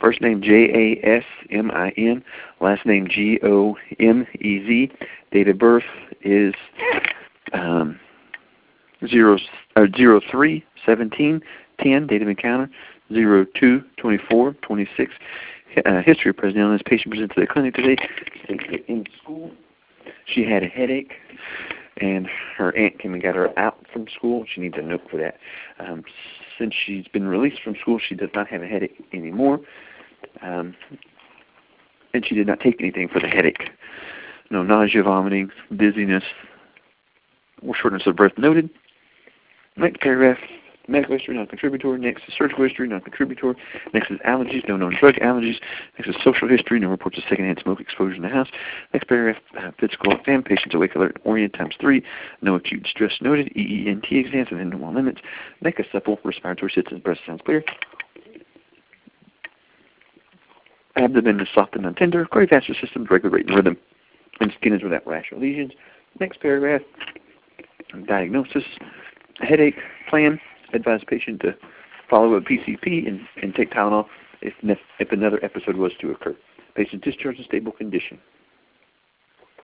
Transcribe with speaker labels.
Speaker 1: First name Jasmin, last name Gomez. Date of birth is 03/17/10. Date of encounter 02/24/26. History of present illness. Patient presented to the clinic today. In school, she had a headache, and her aunt came and got her out from school. She needs a note for that. Since she's been released from school, she does not have a headache anymore, and she did not take anything for the headache. No nausea, vomiting, dizziness, or shortness of breath noted. Next paragraph, medical history, non-contributory. Next is surgical history, non-contributory. Next is allergies, no known drug allergies. Next is social history, no reports of secondhand smoke exposure in the house. Next paragraph, physical exam, patients awake, alert, orient ×3. No acute stress noted. EENT exams within normal limits. Neck is supple, respiratory systems, breast sounds clear. Abdomen is soft and non-tender. Cardiovascular system, regular rate and rhythm. And skin is without rash or lesions. Next paragraph, diagnosis, headache, plan. Advise patient to follow a PCP and take Tylenol if another episode was to occur. Patient discharged in stable condition.